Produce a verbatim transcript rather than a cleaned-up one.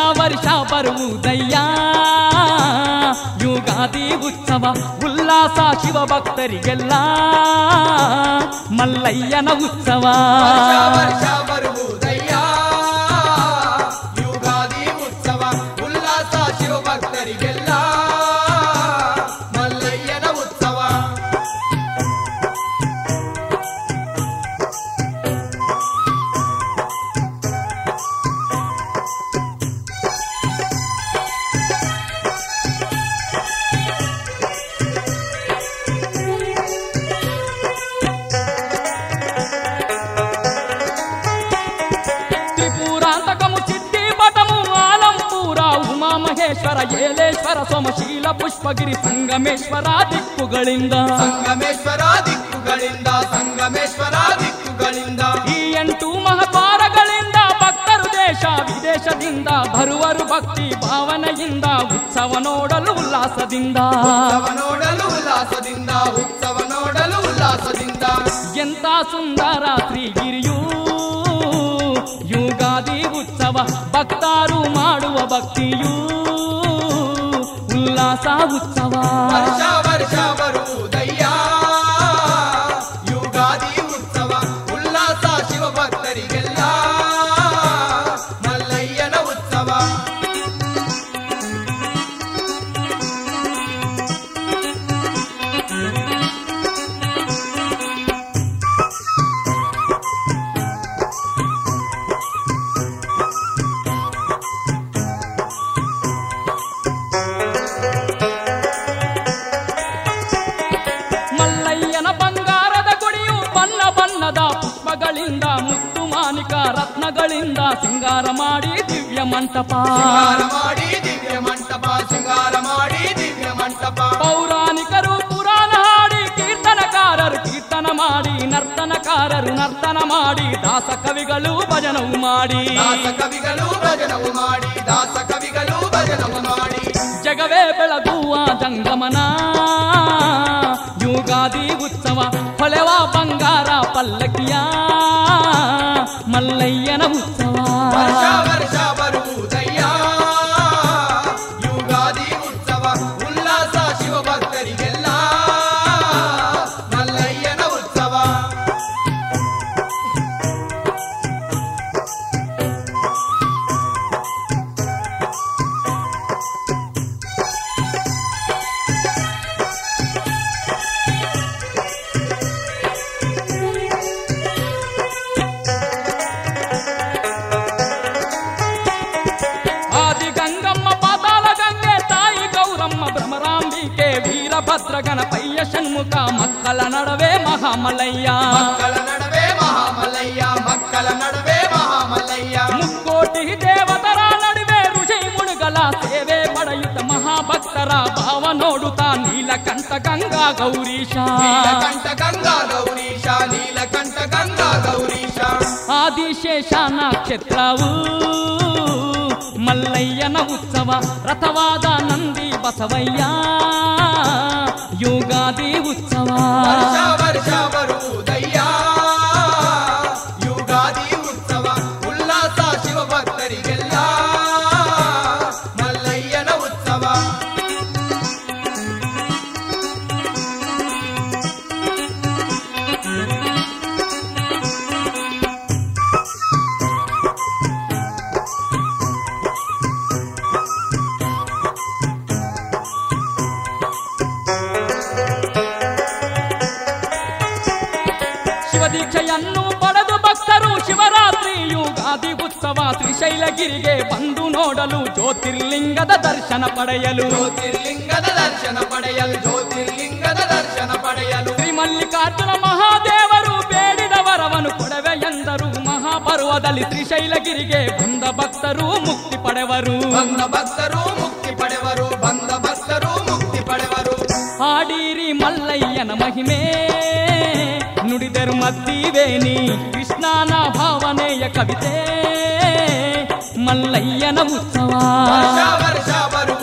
ವರ್ಷ ಬರುವುದಯ್ಯ ಯುಗಾದಿ ಉತ್ಸವ ಉಲ್ಲಾಸ ಶಿವ ಭಕ್ತರಿಗೆಲ್ಲ ಮಲ್ಲಯ್ಯನ ಉತ್ಸವ ವರ್ಷ ಬರುವುದಯ್ಯ ಯುಗಾದಿ ಉತ್ಸವ ಉಲ್ಲಾಸ ಶಿವ ಭಕ್ತರಿಗೆಲ್ಲ ಮಲ್ಲಯ್ಯನ ಉತ್ಸವ ಮಹೇಶ್ವರ ಏಲೇಶ್ವರ ಸೋಮಶೀಲ ಪುಷ್ಪಗಿರಿ ಸಂಗಮೇಶ್ವರ ದಿಕ್ಕುಗಳಿಂದ ಸಂಗಮೇಶ್ವರ ದಿಕ್ಕುಗಳಿಂದ ಸಂಗಮೇಶ್ವರ ದಿಕ್ಕುಗಳಿಂದ ಈ ಎಂಟು ಮಹಾದ್ವಾರಗಳಿಂದ ಭಕ್ತರು ದೇಶ ವಿದೇಶದಿಂದ ಬರುವರು ಭಕ್ತಿ ಭಾವನೆಯಿಂದ ಉತ್ಸವ ನೋಡಲು ಉಲ್ಲಾಸದಿಂದ ಉತ್ಸವ ನೋಡಲು ಉಲ್ಲಾಸದಿಂದ ಉತ್ಸವ ನೋಡಲು ಉಲ್ಲಾಸದಿಂದ ಎಂತ ಸುಂದರ ಶ್ರೀಗಿರಿಯೂ ಯುಗಾದಿ ಉತ್ಸವ ಭಕ್ತರು ಮಾಡುವ ಭಕ್ತಿಯೂ ಉಲ್ಲಾಸ ಉತ್ಸವ ವರ್ಷ ವರ್ಷ ಬರುವುದಯ್ಯ ಯುಗಾದಿ ಉತ್ಸವ ಉಲ್ಲಾಸ ಶಿವ ಭಕ್ತರಿಗೆಲ್ಲ ಮಲ್ಲಯ್ಯನ ಉತ್ಸವ ಮುತ್ತು ಮಾಣಿಕ ರತ್ನಗಳಿಂದ ಸಿಂಗಾರ ಮಾಡಿ ದಿವ್ಯ ಮಂಟಪ ಸಿಂಗಾರ ಮಾಡಿ ದಿವ್ಯ ಮಂಟಪ ಸಿಂಗಾರ ಮಾಡಿ ದಿವ್ಯ ಮಂಟಪ ಪೌರಾಣಿಕರು ಪುರಾಣ ಹಾಡಿ ಕೀರ್ತನಕಾರರು ಕೀರ್ತನ ಮಾಡಿ ನರ್ತನಕಾರರು ನರ್ತನ ಮಾಡಿ ದಾಸ ಕವಿಗಳು ಭಜನವು ಮಾಡಿ ದಾಸ ಕವಿಗಳು ಭಜನವು ಮಾಡಿ ದಾಸ ಕವಿಗಳು ಭಜನವು ಮಾಡಿ ಜಗವೇ ಬೆಳಗುವ ಜಂಗಮನ ಯುಗಾದಿ ಉತ್ಸವ ಹೊಳೆವ ಬಂಗಾರ ಪಲ್ಲಕ್ಕಿಯ ಮಲ್ಲಯ್ಯನ ಉತ್ಸವ ವರ್ಷ ವರ್ಷ ಬರುವುದಯ್ಯ ಯುಗಾದಿ ಉತ್ಸವ ಉಲ್ಲಾಸ ಶಿವ ಭಕ್ತರಿಗೆಲ್ಲ ಮಲ್ಲಯ್ಯನ ಉತ್ಸವ ಭದ್ರ ಗಣಪಯ್ಯ ಷಣ್ಮುಖ ಮಕ್ಕಳ ನಡುವೆ ಮಹಾಮಲಯ್ಯ ಮಕ್ಕಳ ನಡುವೆ ಮಹಾಮಲಯ್ಯ ಮಕ್ಕಳ ನಡುವೆ ಮಹಾಮಲಯ್ಯ ಮುಕ್ಕೋಟಿ ದೇವತರ ನಡುವೆ ಋಷಿ ಮುಳುಗಲ ಸೇವೆ ಪಡೆಯುತ್ತ ಮಹಾಭಕ್ತರ ಭಾವ ನೋಡುತ್ತಾ ನೀಲಕಂಠ ಗಂಗಾ ಗೌರೀಶ ನೀಲಕಂಠ ಗಂಗಾ ಗೌರೀಶ ನೀಲಕಂಠ ಗಂಗಾ ಗೌರೀಶ ಆದಿಶೇಷ ನಕ್ಷತ್ರವು ಮಲ್ಲಯ್ಯನ ಉತ್ಸವ ರಥವಾದ ನಂದಿ ಬಸವಯ್ಯ ಯುಗಾದಿ ಉತ್ಸವ ವರ್ಷ ವರ್ಷ ಬರುವುದಯ್ಯ ಯುಗಾದಿ ಉತ್ಸವ ಉಲ್ಲಾಸ ಶಿವ ಭಕ್ತರಿಗೆಲ್ಲ ಮಲ್ಲಯ್ಯನ ಉತ್ಸವ ದೀಕ್ಷೆಯನ್ನು ಪಡೆದು ಭಕ್ತರು ಶಿವರಾತ್ರಿ ಯುಗಾದಿ ಉತ್ಸವ ಶ್ರೀಶೈಲಗಿರಿಗೆ ಬಂದು ನೋಡಲು ಜ್ಯೋತಿರ್ಲಿಂಗದ ದರ್ಶನ ಪಡೆಯಲು ಜ್ಯೋತಿರ್ಲಿಂಗದ ದರ್ಶನ ಪಡೆಯಲು ಜ್ಯೋತಿರ್ಲಿಂಗದ ದರ್ಶನ ಪಡೆಯಲು ಶ್ರೀ ಮಲ್ಲಿಕಾರ್ಜುನ ಮಹಾದೇವರು ಬೇಡಿದವರವನು ಕೊಡವೆ ಎಂದರು ಮಹಾಪರ್ವದಲ್ಲಿ ಶ್ರೀಶೈಲಗಿರಿಗೆ ಬಂದ ಭಕ್ತರು ಮುಕ್ತಿ ಪಡೆವರು ಬಂದ ಭಕ್ತರು ಮುಕ್ತಿ ಪಡೆವರು ಬಂದ ಭಕ್ತರು ಮುಕ್ತಿ ಪಡೆವರು ಹಾಡಿರಿ ಮಲ್ಲಯ್ಯನ ಮಹಿಮೆ ನುಡಿದರು ಮದ್ದಿವೇನಿ ಕೃಷ್ಣನ ಭಾವನೆಯ ಕವಿತೆ ಮಲ್ಲಯ್ಯನ ಉತ್ಸವ ವರ್ಷ ವರ್ಷ ಬರು